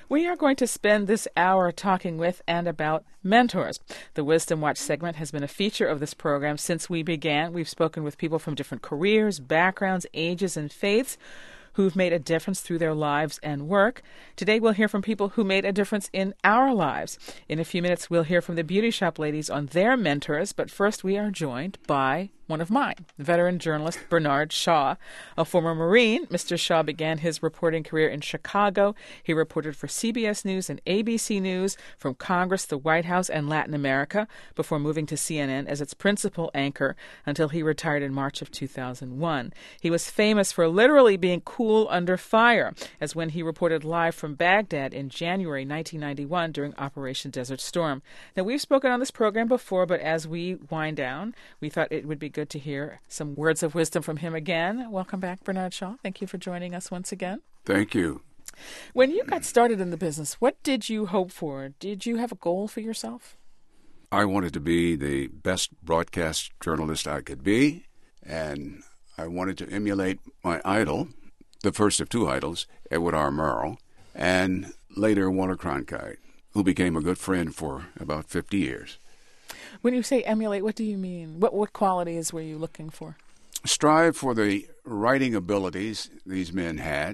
We are going to spend this hour talking with and about mentors. The Wisdom Watch segment has been a feature of this program since we began. We've spoken with people from different careers, backgrounds, ages, and faiths who've made a difference through their lives and work. Today we'll hear from people who made a difference in our lives. In a few minutes we'll hear from the Beauty Shop ladies on their mentors, but first we are joined by one of mine, veteran journalist Bernard Shaw. A former Marine, Mr. Shaw began his reporting career in Chicago. He reported for CBS News and ABC News, from Congress, the White House, and Latin America, before moving to CNN as its principal anchor until he retired in March of 2001. He was famous for literally being cool under fire, as when he reported live from Baghdad in January 1991 during Operation Desert Storm. Now, we've spoken on this program before, but as we wind down, we thought it would be good to hear some words of wisdom from him again. Welcome back, Bernard Shaw. Thank you for joining us once again. Thank you. When you got started in the business, what did you hope for? Did you have a goal for yourself? I wanted to be the best broadcast journalist I could be, and I wanted to emulate my idol, the first of two idols, Edward R. Murrow, and later Walter Cronkite, who became a good friend for about 50 years. When you say emulate, what do you mean? What qualities were you looking for? Strive for the writing abilities these men had,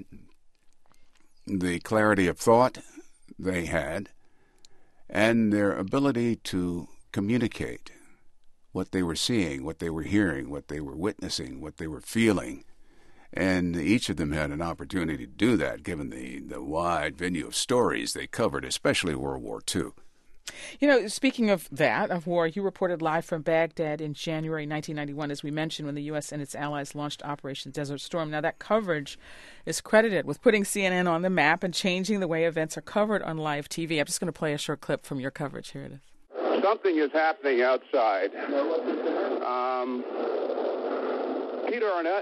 the clarity of thought they had, and their ability to communicate what they were seeing, what they were hearing, what they were witnessing, what they were feeling. And each of them had an opportunity to do that, given the wide venue of stories they covered, especially World War II. You know, speaking of that, of war, you reported live from Baghdad in January 1991, as we mentioned, when the U.S. and its allies launched Operation Desert Storm. Now, that coverage is credited with putting CNN on the map and changing the way events are covered on live TV. I'm just going to play a short clip from your coverage. Here it is. Something is happening outside. Peter Arnett,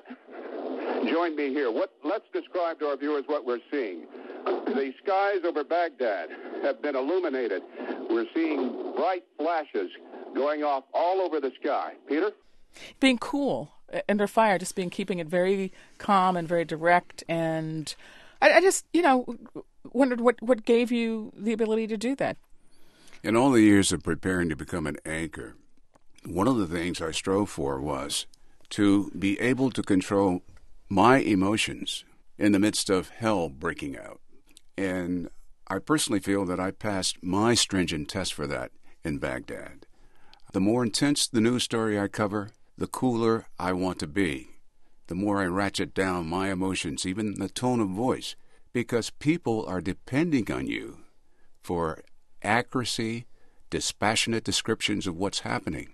join me here. Let's describe to our viewers what we're seeing. The skies over Baghdad have been illuminated. We're seeing bright flashes going off all over the sky. Peter? Being cool under fire, just keeping it very calm and very direct. And I just, wondered what gave you the ability to do that. In all the years of preparing to become an anchor, one of the things I strove for was to be able to control my emotions in the midst of hell breaking out. And I personally feel that I passed my stringent test for that in Baghdad. The more intense the news story I cover, the cooler I want to be. The more I ratchet down my emotions, even the tone of voice, because people are depending on you for accuracy, dispassionate descriptions of what's happening.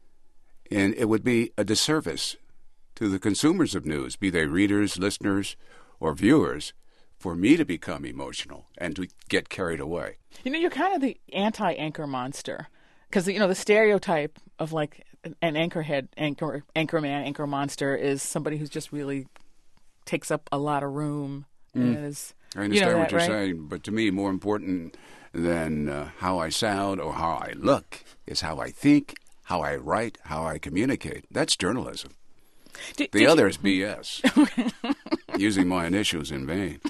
And it would be a disservice to the consumers of news, be they readers, listeners, or viewers, for me to become emotional and to get carried away. You're kind of the anti-anchor monster, because, the stereotype of like an anchorhead, anchorman, anchor monster is somebody who's just really takes up a lot of room. And is, I understand what you're right? saying, but to me, more important than how I sound or how I look is how I think, how I write, how I communicate. That's journalism. The other is BS. Using my initials in vain.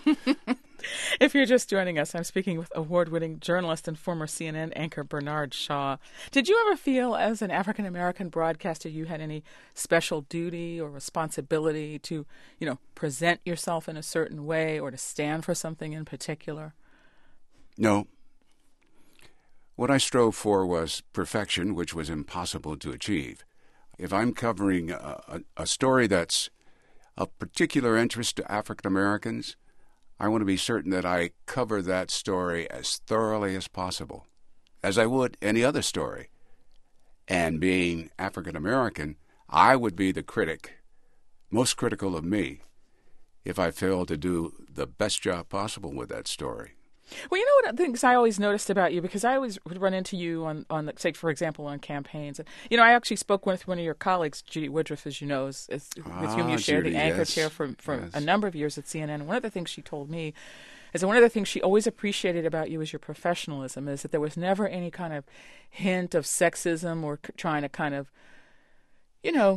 If you're just joining us, I'm speaking with award-winning journalist and former CNN anchor Bernard Shaw. Did you ever feel, as an African-American broadcaster, you had any special duty or responsibility to, present yourself in a certain way or to stand for something in particular? No. What I strove for was perfection, which was impossible to achieve. If I'm covering a story that's of particular interest to African Americans, I want to be certain that I cover that story as thoroughly as possible, as I would any other story. And being African American, I would be the critic, most critical of me, if I failed to do the best job possible with that story. Well, what things I always noticed about you, because I always would run into you on say, for example, on campaigns. I actually spoke with one of your colleagues, Judy Woodruff, as you know, with whom you shared Judy, the anchor yes. chair for Yes. a number of years at CNN. And one of the things she told me is that one of the things she always appreciated about you is your professionalism, is that there was never any kind of hint of sexism or trying to kind of,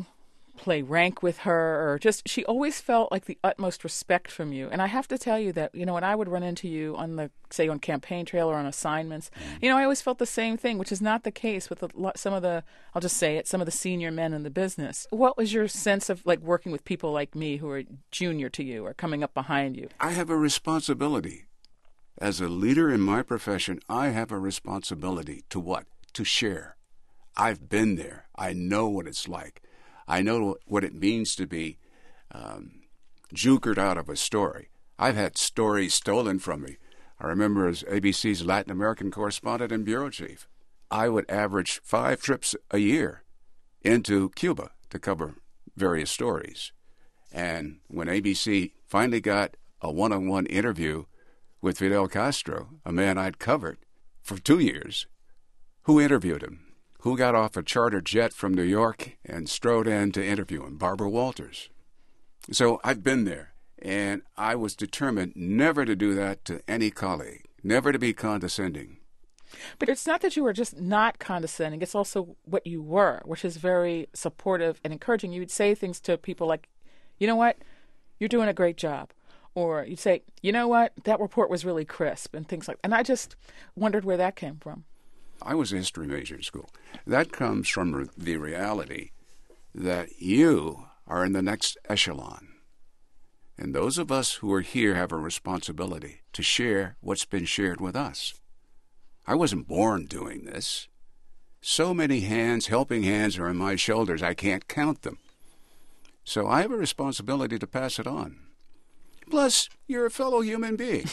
play rank with her, or just, she always felt like the utmost respect from you. And I have to tell you that, when I would run into you on on campaign trail or on assignments, I always felt the same thing, which is not the case with some of the senior men in the business. What was your sense of working with people like me who are junior to you or coming up behind you? I have a responsibility. As a leader in my profession, I have a responsibility to what? To share. I've been there. I know what it's like. I know what it means to be jukered out of a story. I've had stories stolen from me. I remember as ABC's Latin American correspondent and bureau chief, I would average 5 trips a year into Cuba to cover various stories. And when ABC finally got a one-on-one interview with Fidel Castro, a man I'd covered for 2 years, who interviewed him? Who got off a charter jet from New York and strode in to interview him? Barbara Walters. So I've been there, and I was determined never to do that to any colleague, never to be condescending. But it's not that you were just not condescending. It's also what you were, which is very supportive and encouraging. You would say things to people like, you know what, you're doing a great job. Or you'd say, you know what, that report was really crisp, and things like that. And I just wondered where that came from. I was a history major in school. That comes from the reality that you are in the next echelon. And those of us who are here have a responsibility to share what's been shared with us. I wasn't born doing this. So many helping hands are on my shoulders, I can't count them. So I have a responsibility to pass it on. Plus, you're a fellow human being.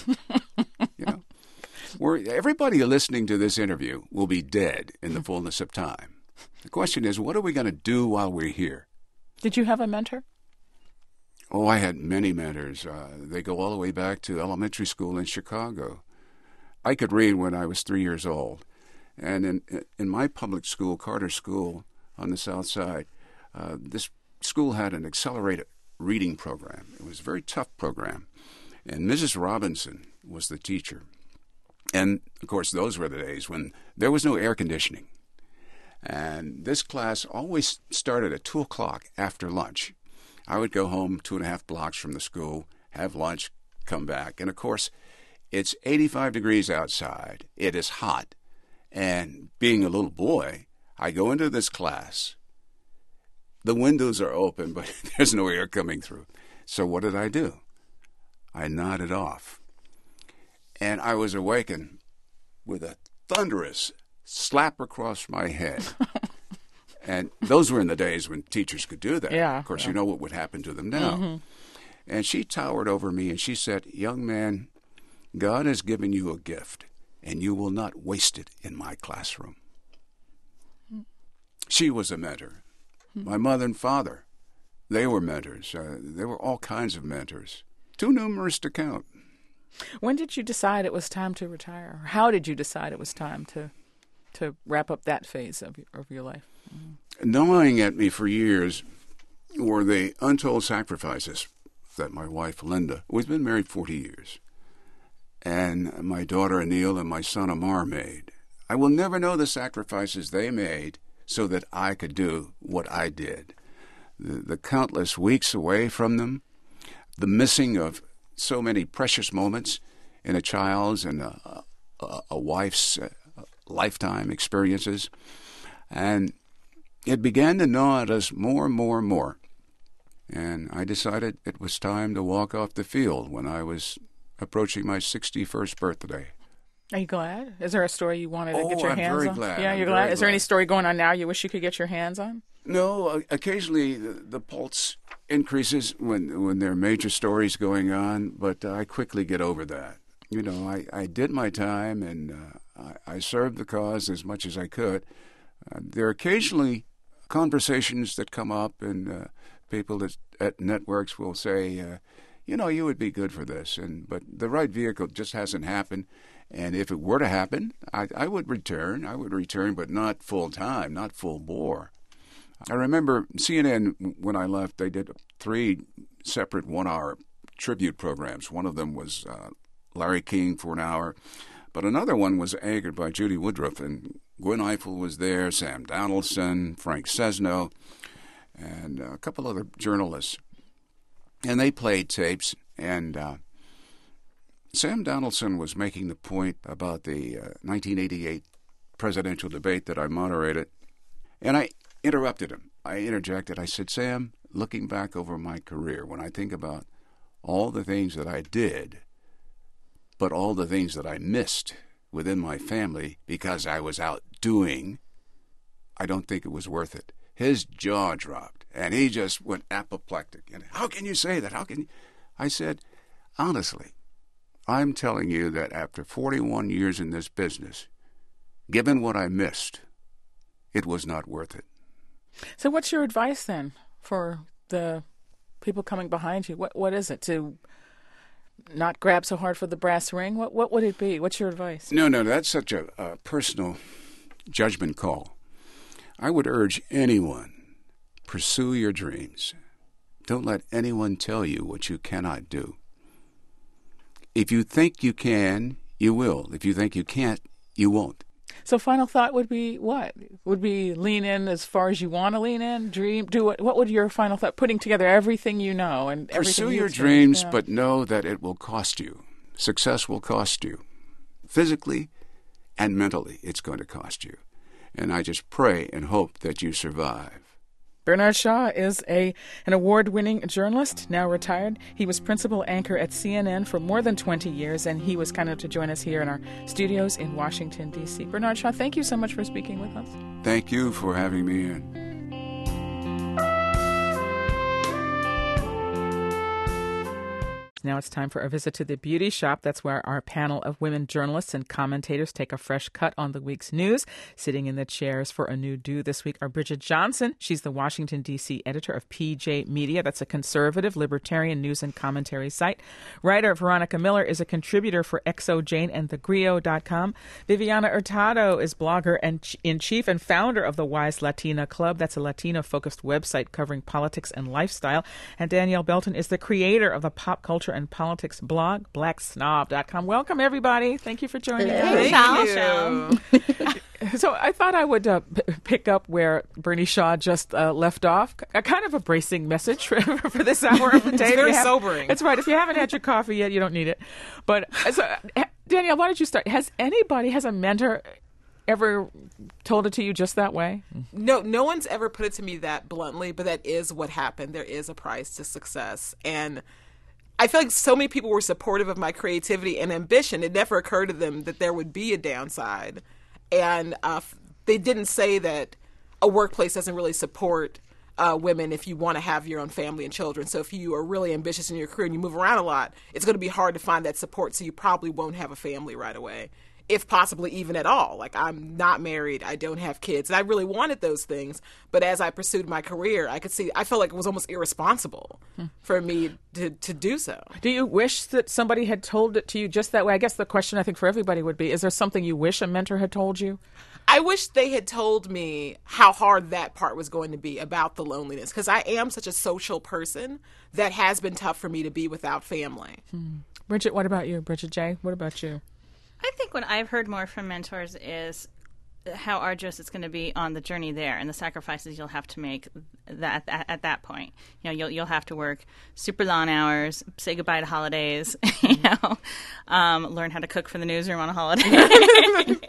Everybody listening to this interview will be dead in the fullness of time. The question is, what are we going to do while we're here? Did you have a mentor? Oh, I had many mentors. They go all the way back to elementary school in Chicago. I could read when I was 3 years old. And in my public school, Carter School on the South Side, this school had an accelerated reading program. It was a very tough program. And Mrs. Robinson was the teacher. And, of course, those were the days when there was no air conditioning. And this class always started at 2 o'clock after lunch. I would go home 2.5 blocks from the school, have lunch, come back. And, of course, it's 85 degrees outside. It is hot. And being a little boy, I go into this class. The windows are open, but there's no air coming through. So what did I do? I nodded off. And I was awakened with a thunderous slap across my head. And those were in the days when teachers could do that. Yeah, of course, yeah. You know what would happen to them now. Mm-hmm. And she towered over me and she said, "Young man, God has given you a gift, and you will not waste it in my classroom." She was a mentor. My mother and father, they were mentors. There were all kinds of mentors, too numerous to count. When did you decide it was time to retire? How did you decide it was time to wrap up that phase of your life? Mm-hmm. Gnawing at me for years were the untold sacrifices that my wife, Linda, we've been married 40 years, and my daughter, Anil, and my son, Amar, made. I will never know the sacrifices they made so that I could do what I did. The countless weeks away from them, the missing of so many precious moments in a child's and a wife's lifetime experiences. And it began to gnaw at us more and more and more. And I decided it was time to walk off the field when I was approaching my 61st birthday. Are you glad? Is there a story you wanted to get your hands on? I'm very glad. Yeah, you're glad? Is there any story going on now you wish you could get your hands on? No, occasionally the pulse increases when there are major stories going on, but I quickly get over that. You know, I did my time, and I served the cause as much as I could. There are occasionally conversations that come up, and people at networks will say, you would be good for this, but the right vehicle just hasn't happened. And if it were to happen, I would return. I would return, but not full time, not full bore. I remember CNN, when I left, they did 3 separate 1-hour tribute programs. One of them was Larry King for an hour, but another one was anchored by Judy Woodruff, and Gwen Ifill was there, Sam Donaldson, Frank Sesno, and a couple other journalists. And they played tapes, and Sam Donaldson was making the point about the 1988 presidential debate that I moderated, and I interrupted him. I interjected. I said, Sam, looking back over my career, when I think about all the things that I did, but all the things that I missed within my family because I was out doing, I don't think it was worth it. His jaw dropped, and he just went apoplectic. And how can you say that? How can you? I said, honestly, I'm telling you that after 41 years in this business, given what I missed, it was not worth it. So what's your advice then for the people coming behind you? What is it? To not grab so hard for the brass ring? What would it be? What's your advice? No, that's such a personal judgment call. I would urge anyone, pursue your dreams. Don't let anyone tell you what you cannot do. If you think you can, you will. If you think you can't, you won't. So final thought would be what? Would be lean in as far as you want to lean in? Dream? Do what would your final thought? Putting together everything you know and everything pursue your dreams, but know that it will cost you. Success will cost you. Physically and mentally, it's going to cost you. And I just pray and hope that you survive. Bernard Shaw is an award-winning journalist, now retired. He was principal anchor at CNN for more than 20 years, and he was kind enough to join us here in our studios in Washington, D.C. Bernard Shaw, thank you so much for speaking with us. Thank you for having me in. Now it's time for a visit to the Beauty Shop. That's where our panel of women journalists and commentators take a fresh cut on the week's news. Sitting in the chairs for a new do this week are Bridget Johnson. She's the Washington, D.C. editor of PJ Media. That's a conservative, libertarian news and commentary site. Writer Veronica Miller is a contributor for XOJane and thegrio.com. Viviana Hurtado is blogger and in-chief and founder of the Wise Latina Club. That's a Latino-focused website covering politics and lifestyle. And Danielle Belton is the creator of the pop culture and politics blog, blacksnob.com. Welcome, everybody. Thank you for joining us. Thank you. So I thought I would pick up where Bernie Shaw just left off. A kind of a bracing message for this hour of the day. It's very sobering. That's right. If you haven't had your coffee yet, you don't need it. But so, Danielle, why don't you start? Has a mentor ever told it to you just that way? No one's ever put it to me that bluntly, but that is what happened. There is a price to success. And I feel like so many people were supportive of my creativity and ambition. It never occurred to them that there would be a downside. And they didn't say that a workplace doesn't really support women if you want to have your own family and children. So if you are really ambitious in your career and you move around a lot, it's going to be hard to find that support. So you probably won't have a family right away, if possibly even at all. Like, I'm not married. I don't have kids. And I really wanted those things. But as I pursued my career, I felt like it was almost irresponsible for me to do so. Do you wish that somebody had told it to you just that way? I guess the question I think for everybody would be, is there something you wish a mentor had told you? I wish they had told me how hard that part was going to be about the loneliness, because I am such a social person that has been tough for me to be without family. Bridget, what about you? Bridget J., what about you? I think what I've heard more from mentors is how arduous it's going to be on the journey there and the sacrifices you'll have to make at that point. You know, you'll have to work super long hours, say goodbye to holidays, learn how to cook for the newsroom on a holiday.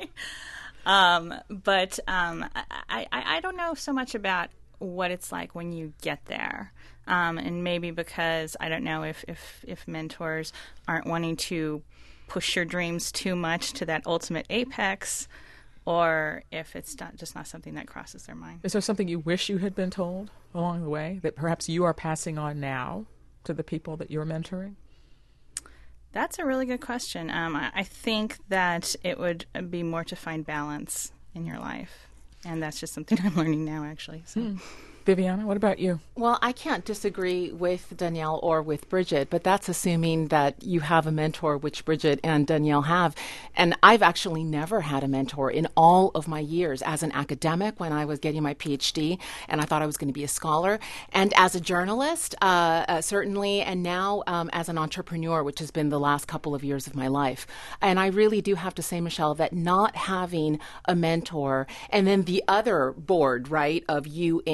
But I don't know so much about what it's like when you get there. And maybe because I don't know if mentors aren't wanting to push your dreams too much to that ultimate apex, or if it's just not something that crosses their mind. Is there something you wish you had been told along the way that perhaps you are passing on now to the people that you're mentoring? That's a really good question. I think that it would be more to find balance in your life, and that's just something I'm learning now, actually. So. Viviana, what about you? Well, I can't disagree with Danielle or with Bridget, but that's assuming that you have a mentor, which Bridget and Danielle have. And I've actually never had a mentor in all of my years as an academic when I was getting my PhD, and I thought I was going to be a scholar. And as a journalist, certainly, and now as an entrepreneur, which has been the last couple of years of my life. And I really do have to say, Michelle, that not having a mentor, and then the other board, right, of You Inc., an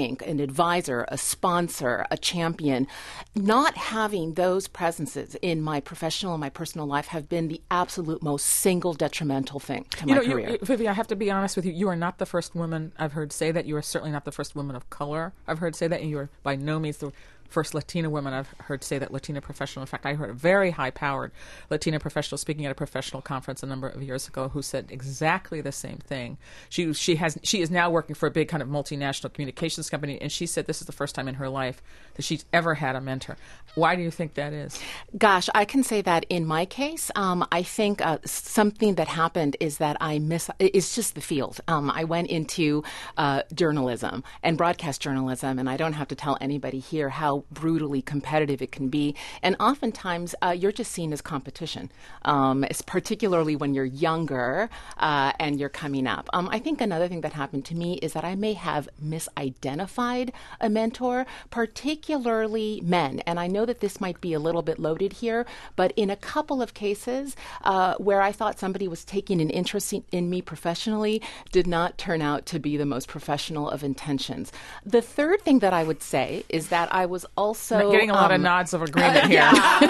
advisor, a sponsor, a champion. Not having those presences in my professional and my personal life have been the absolute most single detrimental thing to my career. Vivi, I have to be honest with you. You are not the first woman I've heard say that. You are certainly not the first woman of color I've heard say that. And you are by no means the first Latina woman I've heard say that, Latina professional. In fact, I heard a very high-powered Latina professional speaking at a professional conference a number of years ago who said exactly the same thing. She is now working for a big kind of multinational communications company, and she said this is the first time in her life that she's ever had a mentor. Why do you think that is? Gosh, I can say that in my case, I think something that happened is that it's just the field. I went into journalism and broadcast journalism, and I don't have to tell anybody here how brutally competitive it can be. And oftentimes, you're just seen as competition, it's particularly when you're younger and you're coming up. I think another thing that happened to me is that I may have misidentified a mentor, particularly men. And I know that this might be a little bit loaded here, but in a couple of cases where I thought somebody was taking an interest in me professionally did not turn out to be the most professional of intentions. The third thing that I would say is that I was also getting a lot of nods of agreement here.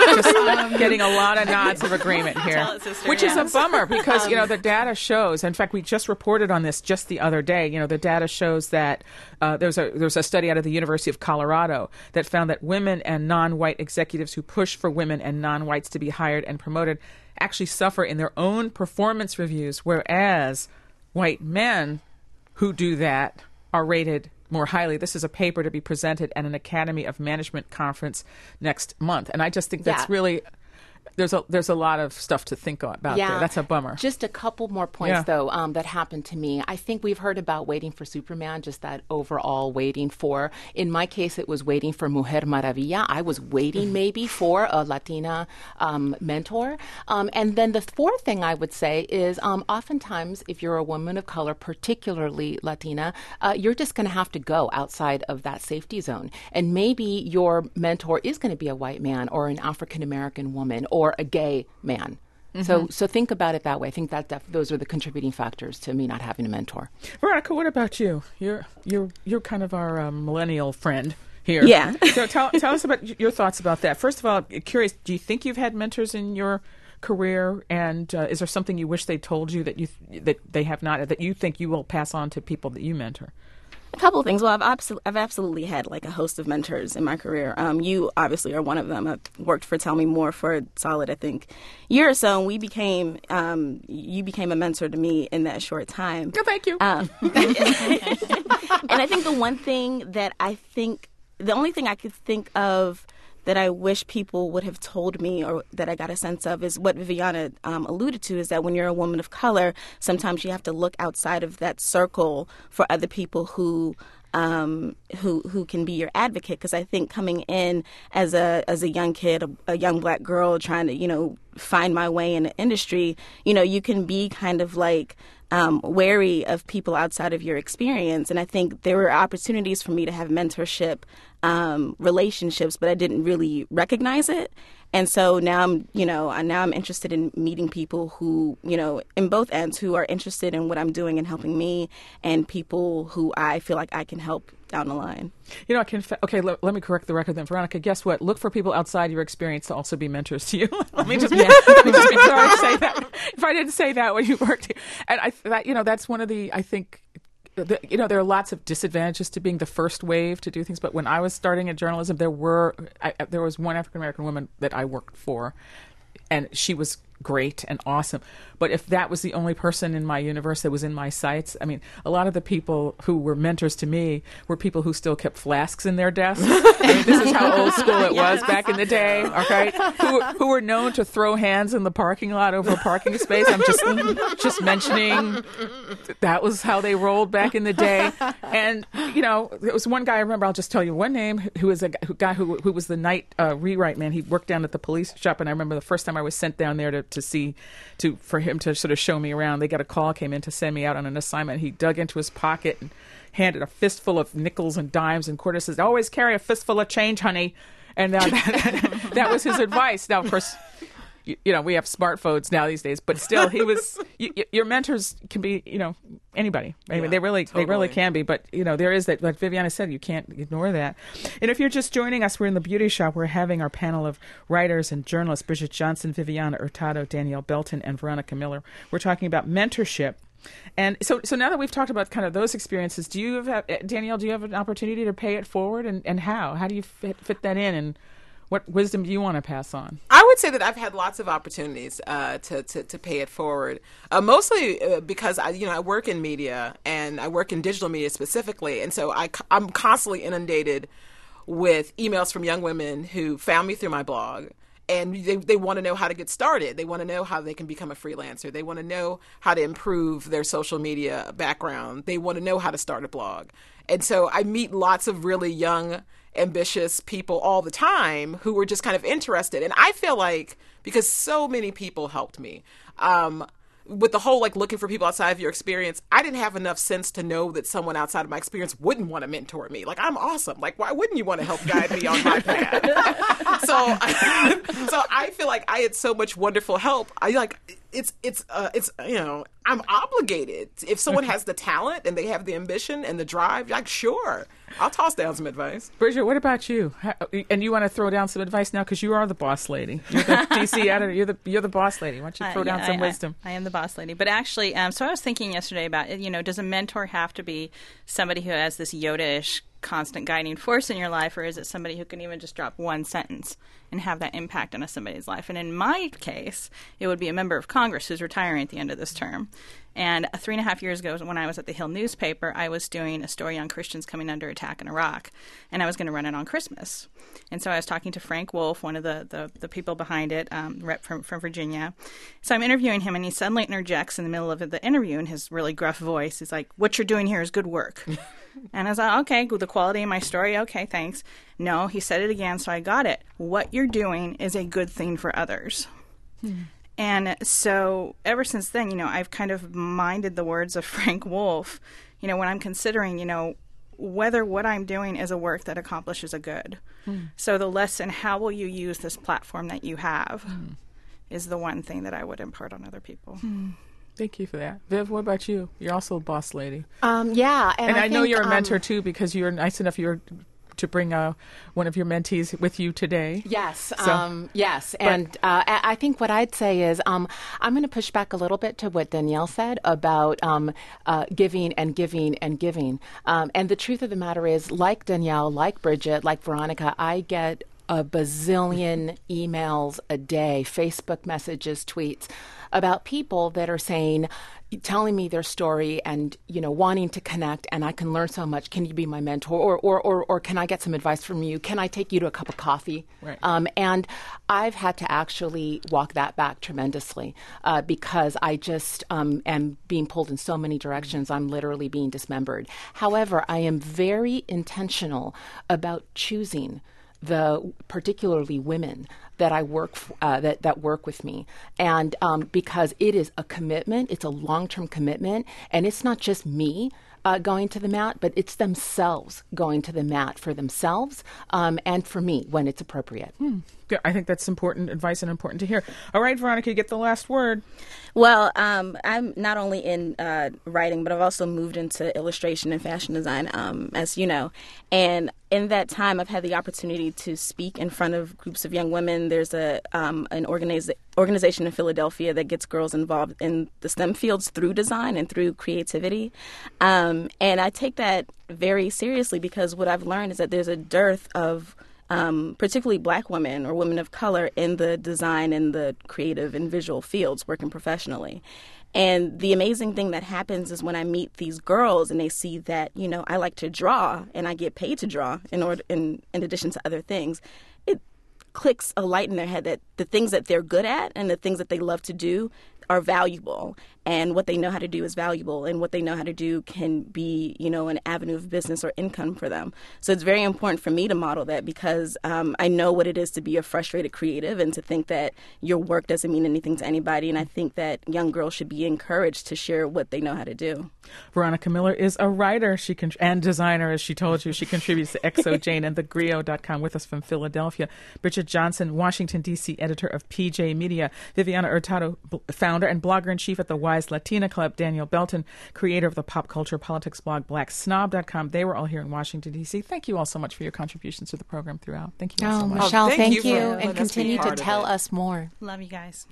Just getting a lot of nods of agreement here, Tell it, sister, which is a bummer because the data shows. In fact, we just reported on this just the other day. The data shows that there's a study out of the University of Colorado that found that women and non-white executives who push for women and non-whites to be hired and promoted actually suffer in their own performance reviews, whereas white men who do that are rated more highly. This is a paper to be presented at an Academy of Management conference next month. And I just think that's really... There's a lot of stuff to think about there. That's a bummer. Just a couple more points, though, that happened to me. I think we've heard about waiting for Superman, just that overall waiting for. In my case, it was waiting for Mujer Maravilla. I was waiting maybe for a Latina mentor. And then the fourth thing I would say is oftentimes if you're a woman of color, particularly Latina, you're just going to have to go outside of that safety zone. And maybe your mentor is going to be a white man or an African-American woman or a gay man. Mm-hmm. So think about it that way. I think that those are the contributing factors to me not having a mentor. Veronica, what about you? You're kind of our millennial friend here. Yeah. So tell us about your thoughts about that. First of all, curious, do you think you've had mentors in your career, and is there something you wish they told you that they have not, that you think you will pass on to people that you mentor? A couple of things. Well, I've absolutely had like a host of mentors in my career. You obviously are one of them. I've worked for Tell Me More for a solid, I think, year or so, and you became a mentor to me in that short time. Oh, thank you. And I think the only thing I could think of that I wish people would have told me or that I got a sense of is what Viviana alluded to, is that when you're a woman of color, sometimes you have to look outside of that circle for other people who can be your advocate. Because I think coming in as a young kid, a young black girl trying to, find my way in the industry, you can be kind of like wary of people outside of your experience. And I think there were opportunities for me to have mentorship relationships, but I didn't really recognize it. And so now I'm interested in meeting people who, in both ends, who are interested in what I'm doing and helping me, and people who I feel like I can help down the line. Let me correct the record then. Veronica, guess what? Look for people outside your experience to also be mentors to you. Let me just be sure I say that. If I didn't say that when you worked here. And that's one of the, I think, there are lots of disadvantages to being the first wave to do things. But when I was starting in journalism, there was one African-American woman that I worked for, and she was great and awesome. But if that was the only person in my universe that was in my sights, I mean, a lot of the people who were mentors to me were people who still kept flasks in their desks. This is how old school it was back in the day, okay? Who were known to throw hands in the parking lot over a parking space. I'm just mentioning that was how they rolled back in the day. And, there was one guy, I remember, I'll just tell you one name, who was a guy who was the night rewrite man. He worked down at the police shop, and I remember the first time I was sent down there for him to sort of show me around. They got a call, came in to send me out on an assignment. He dug into his pocket and handed a fistful of nickels and dimes and quarters. Says, "Always carry a fistful of change, honey." And that was his advice. Now, of course, we have smartphones now these days, but still, he was. Your mentors can be, anybody. I mean, they really can be. But there is that, like Viviana said, you can't ignore that. And if you're just joining us, we're in the Beauty Shop. We're having our panel of writers and journalists: Bridget Johnson, Viviana Hurtado, Danielle Belton, and Veronica Miller. We're talking about mentorship. And so now that we've talked about kind of those experiences, Danielle, do you have an opportunity to pay it forward, and how? How do you fit that in, and what wisdom do you want to pass on? I would say that I've had lots of opportunities to pay it forward, mostly because I work in media, and I work in digital media specifically, and so I'm constantly inundated with emails from young women who found me through my blog. And they want to know how to get started. They want to know how they can become a freelancer. They want to know how to improve their social media background. They want to know how to start a blog. And so I meet lots of really young, ambitious people all the time who were just kind of interested. And I feel like, because so many people helped me, with the whole looking for people outside of your experience, I didn't have enough sense to know that someone outside of my experience wouldn't want to mentor me. I'm awesome. Why wouldn't you want to help guide me on my path? So I feel like I had so much wonderful help. I'm obligated. If someone has the talent and they have the ambition and the drive, sure, I'll toss down some advice. Bridget, what about you? And you want to throw down some advice now because you are the boss lady. You're the DC editor. You're the boss lady. Why don't you throw down some wisdom? I am the boss lady. But actually, so I was thinking yesterday about, does a mentor have to be somebody who has this Yoda-ish constant guiding force in your life, or is it somebody who can even just drop one sentence and have that impact on somebody's life? And in my case, it would be a member of Congress who's retiring at the end of this term. And 3.5 years ago, when I was at the Hill newspaper, I was doing a story on Christians coming under attack in Iraq, and I was going to run it on Christmas. And so I was talking to Frank Wolf, one of the people behind it, rep from Virginia. So I'm interviewing him, and he suddenly interjects in the middle of the interview in his really gruff voice. He's like, "What you're doing here is good work." And I was like, okay, the quality of my story, okay, thanks. No, he said it again, so I got it. What you're doing is a good thing for others. And so ever since then, I've kind of minded the words of Frank Wolf, when I'm considering, whether what I'm doing is a work that accomplishes a good. So the lesson, how will you use this platform that you have, is the one thing that I would impart on other people. Thank you for that. Viv, what about you? You're also a boss lady. Yeah. And I know you're a mentor, too, because you're nice enough to bring one of your mentees with you today. Yes. Yes. And I think what I'd say is I'm going to push back a little bit to what Danielle said about giving and giving and giving. And the truth of the matter is, like Danielle, like Bridget, like Veronica, I get a bazillion emails a day, Facebook messages, tweets about people that are telling me their story and, wanting to connect, and I can learn so much. Can you be my mentor? Or can I get some advice from you? Can I take you to a cup of coffee? Right. And I've had to actually walk that back tremendously because I just am being pulled in so many directions. I'm literally being dismembered. However, I am very intentional about choosing particularly women that I work that work with me, and because it is a commitment, it's a long-term commitment, and it's not just me going to the mat, but it's themselves going to the mat for themselves and for me when it's appropriate. Yeah, I think that's important advice and important to hear. All right, Veronica, you get the last word. Well, I'm not only in writing, but I've also moved into illustration and fashion design, as you know. And in that time, I've had the opportunity to speak in front of groups of young women. There's an organization in Philadelphia that gets girls involved in the STEM fields through design and through creativity. And I take that very seriously because what I've learned is that there's a dearth of particularly Black women or women of color in the design and the creative and visual fields working professionally. And the amazing thing that happens is when I meet these girls and they see that, I like to draw and I get paid to draw in addition to other things, it clicks a light in their head that the things that they're good at and the things that they love to do are valuable, and what they know how to do is valuable, and what they know how to do can be, an avenue of business or income for them. So it's very important for me to model that, because I know what it is to be a frustrated creative and to think that your work doesn't mean anything to anybody. And I think that young girls should be encouraged to share what they know how to do. Veronica Miller is a writer and designer, as she told you. She contributes to XOJane and thegrio.com. With us from Philadelphia, Bridget Johnson, Washington, D.C., editor of PJ Media. Viviana Hurtado, founder and blogger-in-chief at the Wise Latina Club. Daniel Belton, creator of the pop culture politics blog BlackSnob.com. They were all here in Washington, D.C. Thank you all so much for your contributions to the program throughout. Thank you all so much. Michelle, thank you. for And continue to tell us more. Love you guys.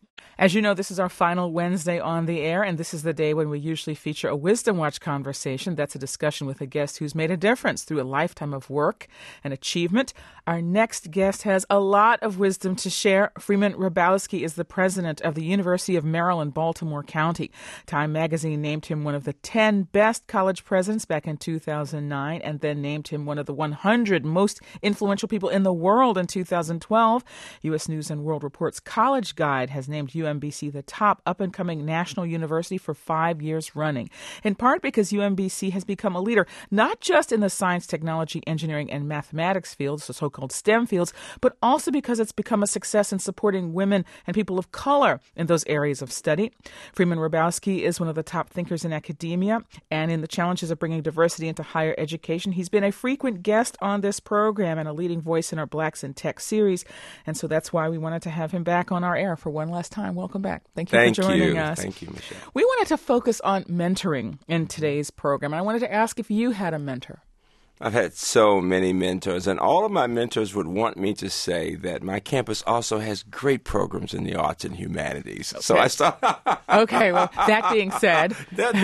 As you know, this is our final Wednesday on the air, and this is the day when we usually feature a Wisdom Watch conversation. That's a discussion with a guest who's made a difference through a lifetime of work and achievement. Our next guest has a lot of wisdom to share. Freeman Hrabowski is the president of the University of Maryland, Baltimore County. Time magazine named him one of the 10 best college presidents back in 2009, and then named him one of the 100 most influential people in the world in 2012. U.S. News and World Report's College Guide has named UMBC the top up-and-coming national university for 5 years running, in part because UMBC has become a leader not just in the science, technology, engineering, and mathematics fields, the so-called STEM fields, but also because it's become a success in supporting women and people of color in those areas of study. Freeman Hrabowski is one of the top thinkers in academia and in the challenges of bringing diversity into higher education. He's been a frequent guest on this program and a leading voice in our Blacks in Tech series, and so that's why we wanted to have him back on our air for one last time. Welcome back. Thank you for joining us. Thank you, Michelle. We wanted to focus on mentoring in today's program, and I wanted to ask if you had a mentor. I've had so many mentors, and all of my mentors would want me to say that my campus also has great programs in the arts and humanities. Okay. So I start. Okay, well, that being said,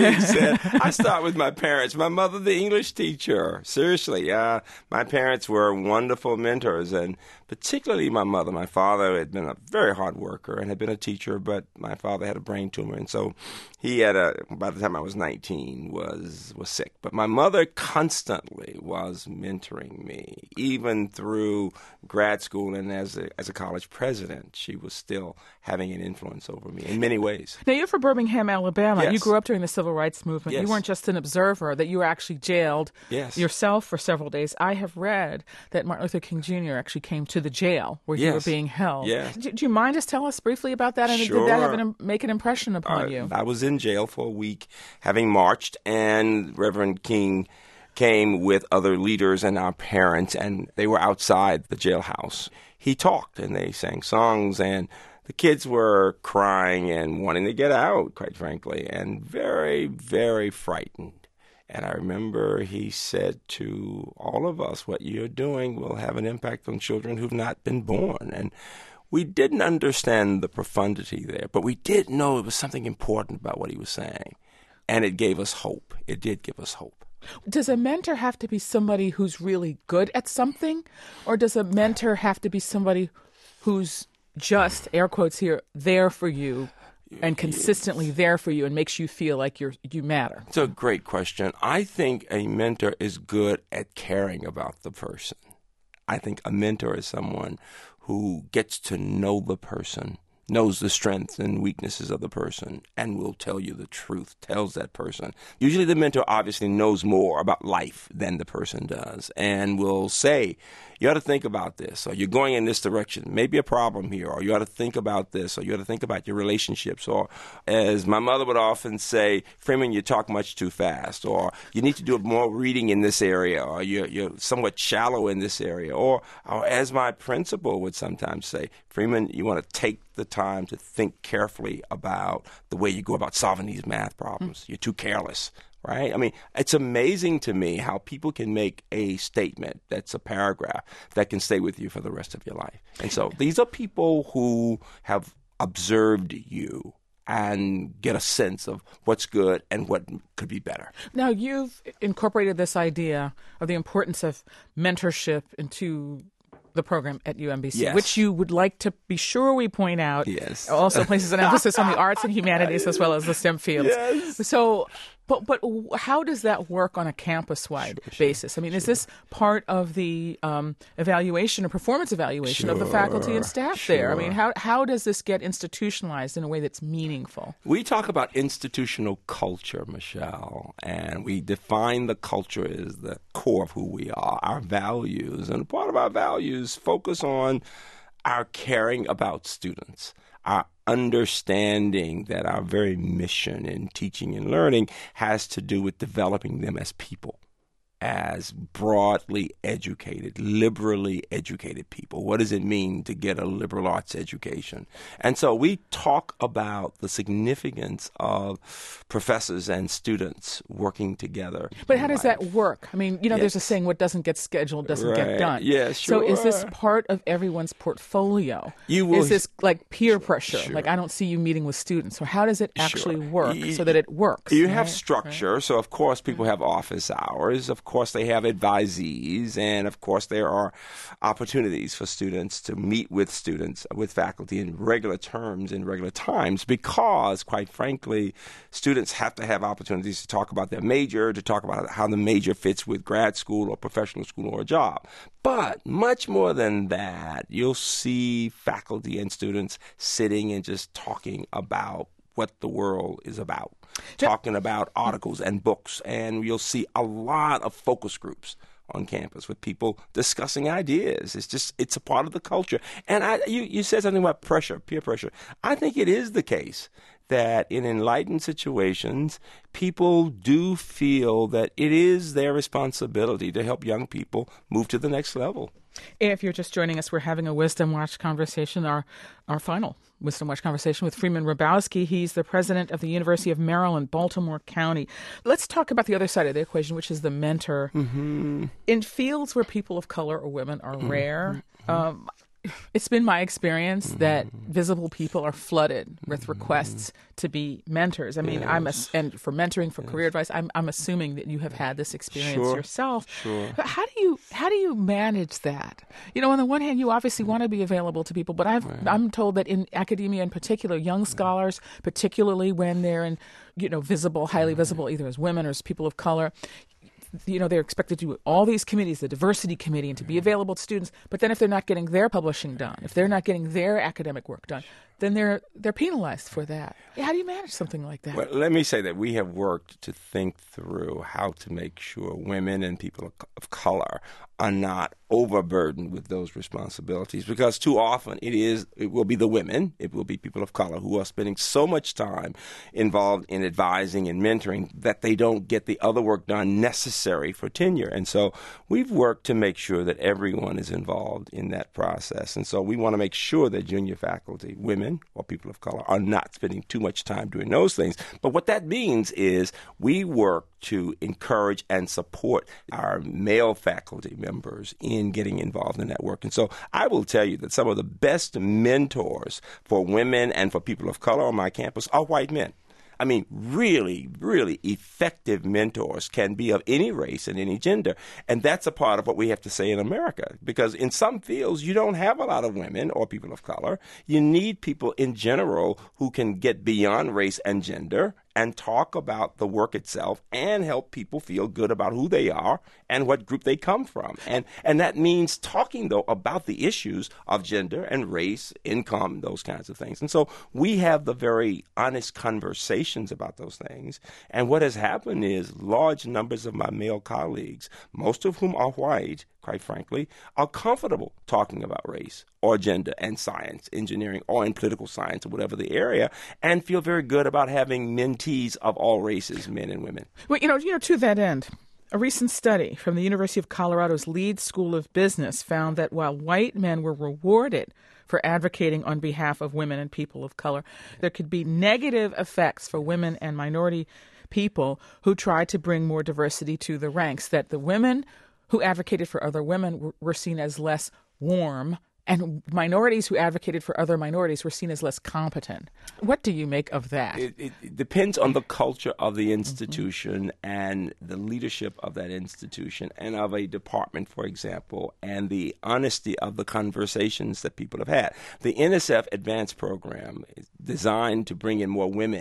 I start with my parents. My mother, the English teacher. Seriously, my parents were wonderful mentors, and particularly my mother. My father had been a very hard worker and had been a teacher, but my father had a brain tumor, and so he had by the time I was 19, was sick. But my mother constantly was mentoring me, even through grad school and as a college president. She was still having an influence over me in many ways. Now, you're from Birmingham, Alabama. Yes. You grew up during the Civil Rights Movement. Yes. You weren't just an observer, that you were actually jailed yourself for several days. I have read that Martin Luther King Jr. actually came to the jail where you were being held. Yes. Do you mind just tell us briefly about that? And Sure. did that make an impression upon you? I was in jail for a week having marched, and Reverend King came with other leaders and our parents, and they were outside the jailhouse. He talked, and they sang songs, and the kids were crying and wanting to get out, quite frankly, and very, very frightened. And I remember he said to all of us, what you're doing will have an impact on children who've not been born. And we didn't understand the profundity there, but we did know it was something important about what he was saying. And it gave us hope. It did give us hope. Does a mentor have to be somebody who's really good at something? Or does a mentor have to be somebody who's just, air quotes here, there for you and consistently there for you and makes you feel like you matter? It's a great question. I think a mentor is good at caring about the person. I think a mentor is someone who gets to know the person, knows the strengths and weaknesses of the person, and will tell you the truth, tells that person. Usually the mentor obviously knows more about life than the person does, and will say, you ought to think about this, or you're going in this direction, maybe a problem here, or you ought to think about this, or you ought to think about your relationships, or as my mother would often say, Freeman, you talk much too fast, or you need to do more reading in this area, or you're somewhat shallow in this area, or as my principal would sometimes say, Freeman, you want to take the time to think carefully about the way you go about solving these math problems. You're too careless. Right? I mean, it's amazing to me how people can make a statement that's a paragraph that can stay with you for the rest of your life. And so these are people who have observed you and get a sense of what's good and what could be better. Now, you've incorporated this idea of the importance of mentorship into the program at UMBC, yes, which you would like to be sure we point out yes, also places an emphasis on the arts and humanities as well as the STEM fields. Yes. So But how does that work on a campus-wide basis? I mean, is this part of the evaluation or performance evaluation of the faculty and staff there? I mean, how does this get institutionalized in a way that's meaningful? We talk about institutional culture, Michelle, and we define the culture as the core of who we are, our values. And part of our values focus on our caring about students, our understanding that our very mission in teaching and learning has to do with developing them as people, as broadly educated, liberally educated people. What does it mean to get a liberal arts education? And so we talk about the significance of professors and students working together. But how does that work? I mean, there's a saying, what doesn't get scheduled doesn't get done. Yeah, sure. So is this part of everyone's portfolio? Is this like peer pressure? Sure. Like, I don't see you meeting with students. So how does it actually work so that it works? You have structure. Right. So, of course, people have office hours. Of course, they have advisees, and of course, there are opportunities for students to meet with faculty in regular terms, in regular times, because, quite frankly, students have to have opportunities to talk about their major, to talk about how the major fits with grad school or professional school or a job. But much more than that, you'll see faculty and students sitting and just talking about what the world is about, talking about articles and books, and you'll see a lot of focus groups on campus with people discussing ideas. It's a part of the culture. And you said something about peer pressure. I think it is the case that in enlightened situations, people do feel that it is their responsibility to help young people move to the next level. If you're just joining us, we're having a Wisdom Watch conversation, our final Wisdom Watch conversation with Freeman Hrabowski. He's the president of the University of Maryland, Baltimore County. Let's talk about the other side of the equation, which is the mentor. Mm-hmm. In fields where people of color or women are rare, it's been my experience that visible people are flooded with requests to be mentors. I mean, and for mentoring, for career advice, I'm assuming that you have had this experience yourself. Sure. But how do you manage that? On the one hand, you obviously want to be available to people, but I'm told that in academia in particular, young scholars, particularly when they're in, visible, highly visible, either as women or as people of color, they're expected to do all these committees, the diversity committee, and to be available to students. But then if they're not getting their publishing done, if they're not getting their academic work done, then they're penalized for that. How do you manage something like that? Well, let me say that we have worked to think through how to make sure women and people of color are not overburdened with those responsibilities, because too often it will be the women, it will be people of color who are spending so much time involved in advising and mentoring that they don't get the other work done necessary for tenure. And so we've worked to make sure that everyone is involved in that process. And so we want to make sure that junior faculty, women or people of color, are not spending too much time doing those things. But what that means is we work to encourage and support our male faculty members in getting involved in that work. And so I will tell you that some of the best mentors for women and for people of color on my campus are white men. I mean, really, really effective mentors can be of any race and any gender. And that's a part of what we have to say in America, because in some fields, you don't have a lot of women or people of color. You need people in general who can get beyond race and gender and talk about the work itself and help people feel good about who they are and what group they come from. And that means talking, though, about the issues of gender and race, income, those kinds of things. And so we have the very honest conversations about those things. And what has happened is large numbers of my male colleagues, most of whom are white, quite frankly, are comfortable talking about race or gender and science, engineering, or in political science or whatever the area, and feel very good about having mentees of all races, men and women. Well, to that end, a recent study from the University of Colorado's Leeds School of Business found that while white men were rewarded for advocating on behalf of women and people of color, there could be negative effects for women and minority people who tried to bring more diversity to the ranks, that the women who advocated for other women were seen as less warm, and minorities who advocated for other minorities were seen as less competent. What do you make of that? It depends on the culture of the institution and the leadership of that institution and of a department, for example, and the honesty of the conversations that people have had. The NSF Advanced Program is designed to bring in more women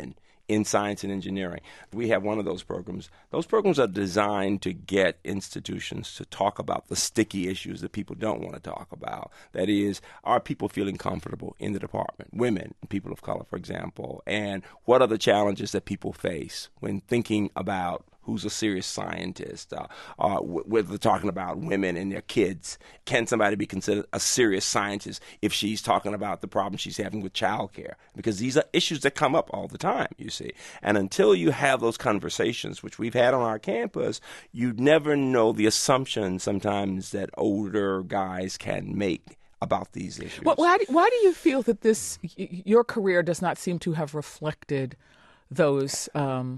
in science and engineering. We have one of those programs. Those programs are designed to get institutions to talk about the sticky issues that people don't want to talk about. That is, are people feeling comfortable in the department? Women, people of color, for example. And what are the challenges that people face when thinking about who's a serious scientist, we're talking about women and their kids. Can somebody be considered a serious scientist if she's talking about the problem she's having with childcare? Because these are issues that come up all the time, you see. And until you have those conversations, which we've had on our campus, you never know the assumptions sometimes that older guys can make about these issues. Well, why do you feel that your career does not seem to have reflected those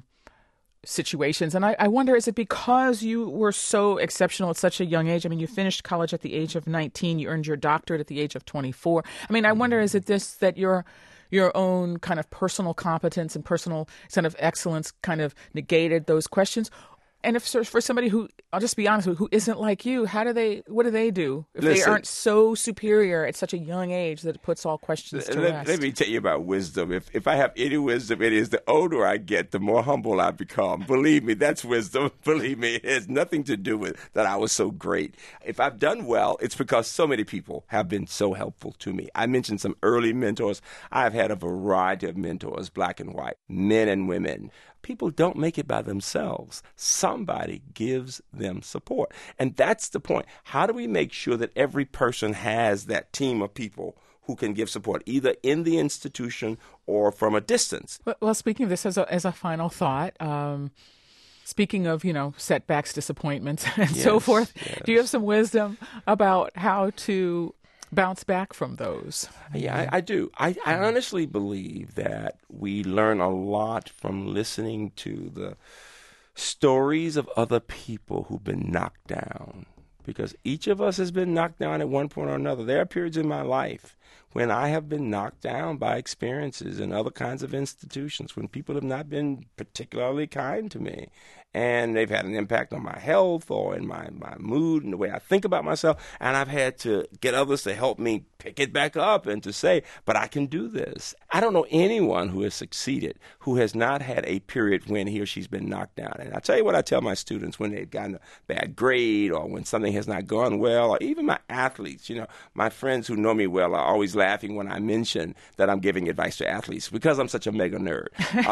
situations? And I wonder, is it because you were so exceptional at such a young age? I mean, you finished college at the age of 19, you earned your doctorate at the age of 24. I mean, I wonder, is it this that your own kind of personal competence and personal kind of excellence kind of negated those questions? And if for somebody who, I'll just be honest with you, who isn't like you, what do they do if they aren't so superior at such a young age that it puts all questions to rest? Let me tell you about wisdom. If I have any wisdom, it is the older I get, the more humble I become. Believe me, that's wisdom. Believe me, it has nothing to do with that I was so great. If I've done well, it's because so many people have been so helpful to me. I mentioned some early mentors. I've had a variety of mentors, black and white, men and women. People don't make it by themselves. Somebody gives them support. And that's the point. How do we make sure that every person has that team of people who can give support, either in the institution or from a distance? Well, speaking of this as a final thought, speaking of, setbacks, disappointments, and so forth, do you have some wisdom about how to bounce back from those? Yeah, I do. I honestly believe that we learn a lot from listening to the stories of other people who've been knocked down, because each of us has been knocked down at one point or another. There are periods in my life when I have been knocked down by experiences in other kinds of institutions, when people have not been particularly kind to me. And they've had an impact on my health or in my mood and the way I think about myself. And I've had to get others to help me pick it back up and to say, but I can do this. I don't know anyone who has succeeded who has not had a period when he or she's been knocked down. And I tell you what I tell my students when they've gotten a bad grade or when something has not gone well, or even my athletes. My friends who know me well are always laughing when I mention that I'm giving advice to athletes because I'm such a mega nerd.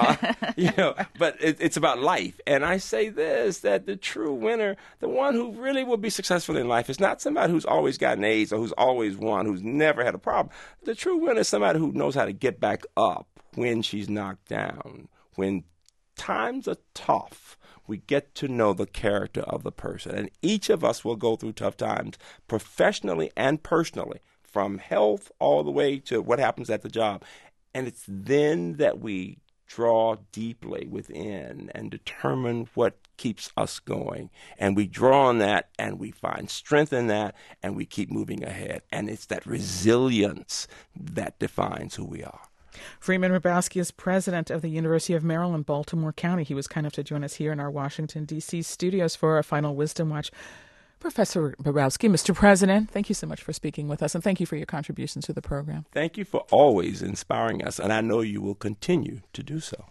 But it's about life. And I say this, that the true winner, the one who really will be successful in life, is not somebody who's always gotten A's or who's always won, who's never had a problem. The true winner is somebody who knows how to get back up when she's knocked down. When times are tough, we get to know the character of the person. And each of us will go through tough times, professionally and personally, from health all the way to what happens at the job. And it's then that we draw deeply within and determine what keeps us going. And we draw on that and we find strength in that and we keep moving ahead. And it's that resilience that defines who we are. Freeman Hrabowski is president of the University of Maryland, Baltimore County. He was kind enough to join us here in our Washington, D.C. studios for our final Wisdom Watch. Professor Hrabowski, Mr. President, thank you so much for speaking with us, and thank you for your contributions to the program. Thank you for always inspiring us, and I know you will continue to do so.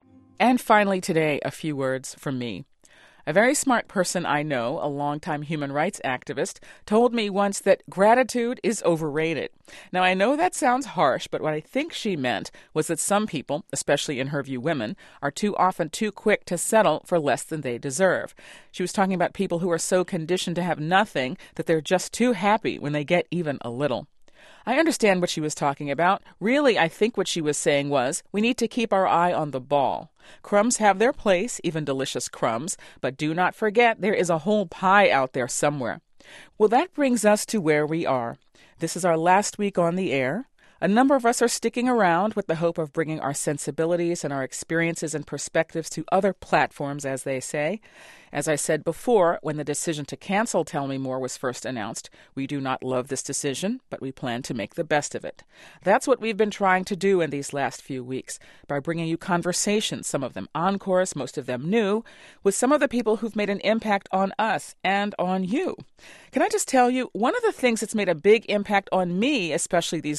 And finally today, a few words from me. A very smart person I know, a longtime human rights activist, told me once that gratitude is overrated. Now, I know that sounds harsh, but what I think she meant was that some people, especially in her view women, are too often too quick to settle for less than they deserve. She was talking about people who are so conditioned to have nothing that they're just too happy when they get even a little. I understand what she was talking about. Really, I think what she was saying was, we need to keep our eye on the ball. Crumbs have their place, even delicious crumbs, but do not forget there is a whole pie out there somewhere. Well, that brings us to where we are. This is our last week on the air. A number of us are sticking around with the hope of bringing our sensibilities and our experiences and perspectives to other platforms, as they say. As I said before, when the decision to cancel Tell Me More was first announced, we do not love this decision, but we plan to make the best of it. That's what we've been trying to do in these last few weeks, by bringing you conversations, some of them encores, most of them new, with some of the people who've made an impact on us and on you. Can I just tell you, one of the things that's made a big impact on me, especially these last few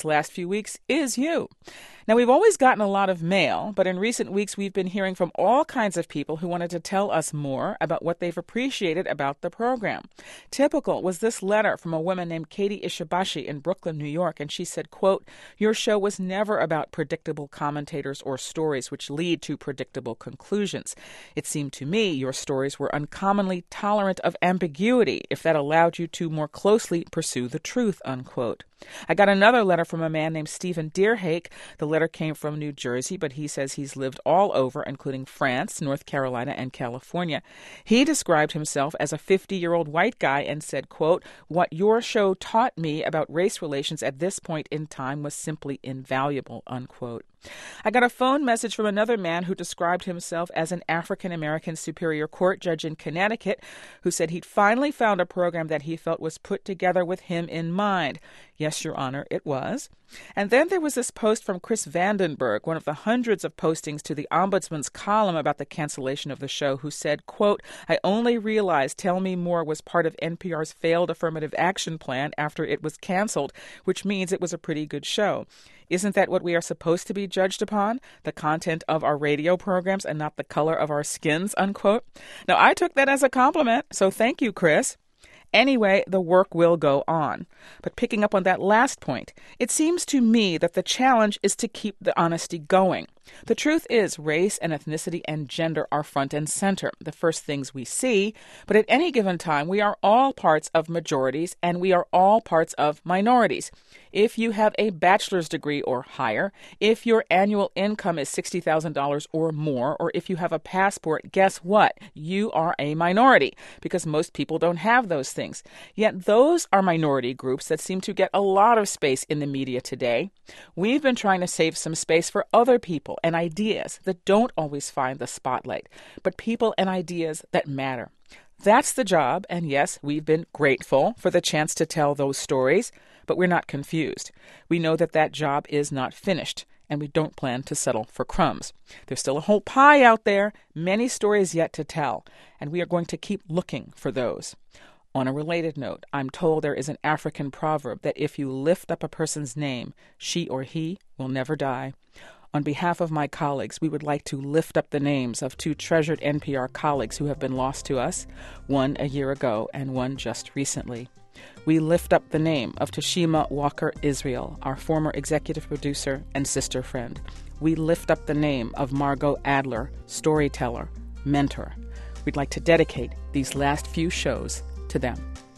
weeks is you. Now, we've always gotten a lot of mail, but in recent weeks we've been hearing from all kinds of people who wanted to tell us more about what they've appreciated about the program. Typical was this letter from a woman named Katie Ishibashi in Brooklyn, New York, and she said, quote, "Your show was never about predictable commentators or stories which lead to predictable conclusions. It seemed to me your stories were uncommonly tolerant of ambiguity, if that allowed you to more closely pursue the truth," unquote. I got another letter from a man named Stephen Deerhake. The letter came from New Jersey, but he says he's lived all over, including France, North Carolina, and California. He described himself as a 50-year-old white guy and said, quote, "What your show taught me about race relations at this point in time was simply invaluable," unquote. I got a phone message from another man who described himself as an African-American Superior Court judge in Connecticut who said he'd finally found a program that he felt was put together with him in mind. Yes, Your Honor, it was. And then there was this post from Chris Vandenberg, one of the hundreds of postings to the Ombudsman's column about the cancellation of the show, who said, quote, "I only realized Tell Me More was part of NPR's failed affirmative action plan after it was canceled, which means it was a pretty good show. Isn't that what we are supposed to be judged upon? The content of our radio programs and not the color of our skins," unquote. Now, I took that as a compliment, so thank you, Chris. Anyway, the work will go on. But picking up on that last point, it seems to me that the challenge is to keep the honesty going. The truth is, race and ethnicity and gender are front and center, the first things we see, but at any given time, we are all parts of majorities and we are all parts of minorities. If you have a bachelor's degree or higher, if your annual income is $60,000 or more, or if you have a passport, guess what? You are a minority, because most people don't have those things. Yet those are minority groups that seem to get a lot of space in the media today. We've been trying to save some space for other people and ideas that don't always find the spotlight, but people and ideas that matter. That's the job, and yes, we've been grateful for the chance to tell those stories, but we're not confused. We know that that job is not finished, and we don't plan to settle for crumbs. There's still a whole pie out there, many stories yet to tell, and we are going to keep looking for those. On a related note, I'm told there is an African proverb that if you lift up a person's name, she or he will never die. On behalf of my colleagues, we would like to lift up the names of two treasured NPR colleagues who have been lost to us, one a year ago and one just recently. We lift up the name of Tashima Walker Israel, our former executive producer and sister friend. We lift up the name of Margot Adler, storyteller, mentor. We'd like to dedicate these last few shows to them.